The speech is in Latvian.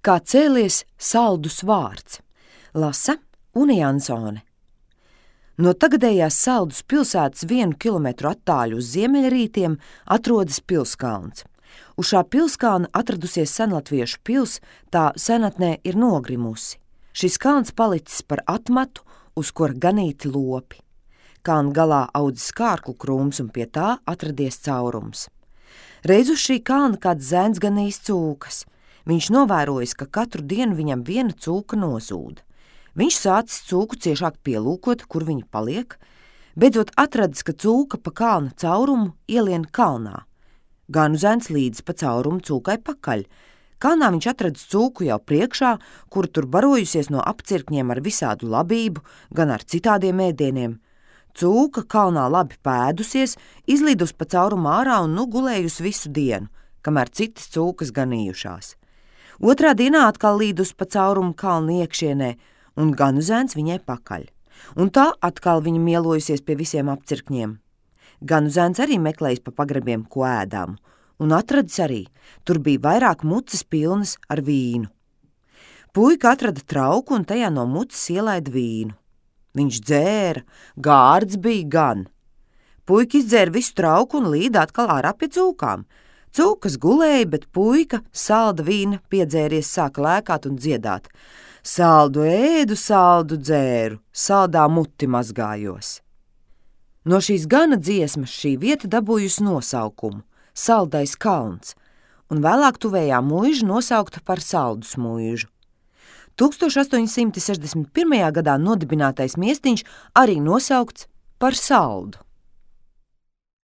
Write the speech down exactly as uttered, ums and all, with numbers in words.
Kā cēlies saldus vārds. Lasa Une Jansone. No tagadējās Saldus pilsētas vienu kilometru attāļu uz ziemeļrītiem atrodas Pilskalns. Uz šā pilskalna atradusies senlatviešu pils, tā senatnē ir nogrimusi. Šis kalns palicis par atmatu, uz kura ganīti lopi. Kalna galā audzis kārklu krūms un pie tā atradies caurums. Reiz uz šī kalna kāds zēns ganījis cūkas. Viņš novērojis, ka katru dienu viņam viena cūka nozūd. Viņš sācis cūku ciešāk pielūkot, kur viņa paliek, beidzot atradis, ka cūka pa kalna caurumu ielien kalnā. Ganu zēns līdz pa caurumu cūkai pakaļ. Kalnā viņš atradis cūku jau priekšā, kura tur barojusies no apcirkņiem ar visādu labību, gan ar citādiem ēdieniem. Cūka kalnā labi pēdusies, izlīdus pa caurumu ārā un nu gulējusi visu dienu, kamēr citas cūkas ganījušās. Otrā dienā atkal līdus pa caurumu kalna iekšienē, un ganu zēns viņai pakaļ. Un tā atkal viņa mielojusies pie visiem apcirkņiem. Ganu zēns arī meklējis pa pagrabiem, ko ēdām, un atradis arī, tur bija vairāk muces pilnas ar vīnu. Puika atrada trauku un tajā no muces ielaida vīnu. Viņš dzēra, gārds bija gan. Puika izdzēra visu trauku un līda atkal ārā pie cūkām. Cūkas gulēja, bet puika salda vīna piedzēries sāka lēkāt un dziedāt. Saldu ēdu, saldu dzēru, saldā muti mazgājos. No šīs gana dziesmas šī vieta dabūjusi nosaukumu – Saldais kalns, un vēlāk tuvējā muiža nosaukta par Saldus muižu. tūkstoš astoņi simti sešdesmit pirmajā gadā nodibinātais miestiņš arī nosaukts par Saldu.